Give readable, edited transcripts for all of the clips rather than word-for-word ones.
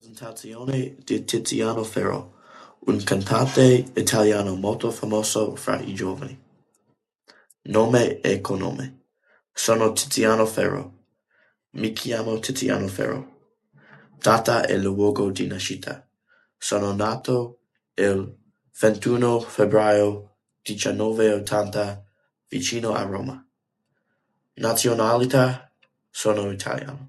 Presentazione di Tiziano Ferro, un cantante italiano molto famoso fra i giovani. Nome e cognome: sono Tiziano Ferro. Mi chiamo Tiziano Ferro. Data e luogo di nascita: sono nato il 21 febbraio 1980 vicino a Roma. Nazionalità: sono italiano.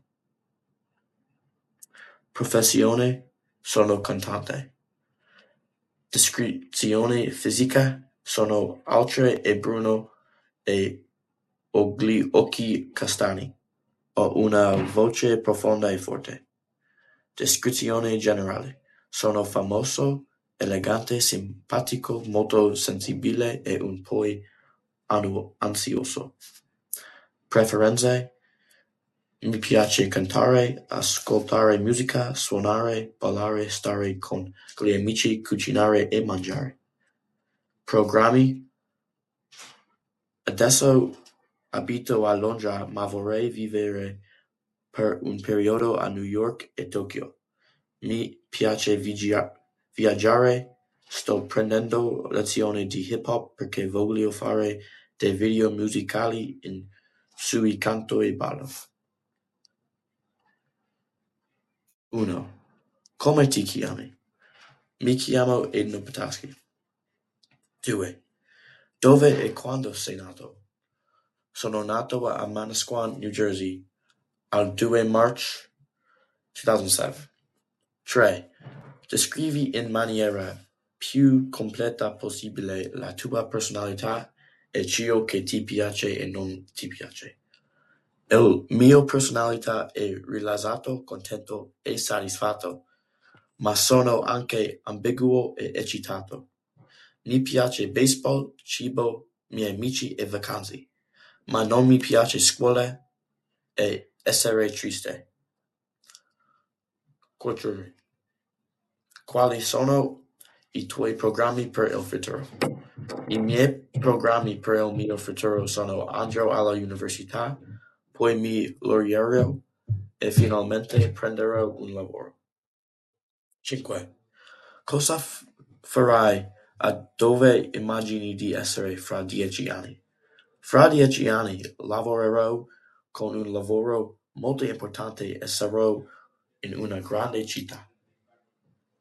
Professione: sono cantante. Descrizione fisica: sono alto e bruno e ho gli occhi castani. Ho una voce profonda e forte. Descrizione generale: sono famoso, elegante, simpatico, molto sensibile e un po' ansioso. Preferenze: mi piace cantare, ascoltare musica, suonare, ballare, stare con gli amici, cucinare e mangiare. Programmi: adesso abito a Londra ma vorrei vivere per un periodo a New York e Tokyo. Mi piace viaggiare, sto prendendo lezioni di hip hop perché voglio fare dei video musicali sui canto e ballo. 1. Come ti chiami? Mi chiamo Edno Pataski. 2. Dove e quando sei nato? Sono nato a Manasquan, New Jersey, al 2 March 2007. 3. Descrivi in maniera più completa possibile la tua personalità e ciò che ti piace e non ti piace. Il mio personalità è rilassato, contento e soddisfatto, ma sono anche ambiguo e eccitato. Mi piace baseball, cibo, miei amici e vacanze, ma non mi piace scuola e essere triste. 4. Quali sono i tuoi programmi per il futuro? I miei programmi per il mio futuro sono andrò all'università, poi mi laureerò e finalmente prenderò un lavoro. 5. Cosa farai a dove immagini di essere fra 10 anni? Fra 10 anni lavorerò con un lavoro molto importante e sarò in una grande città.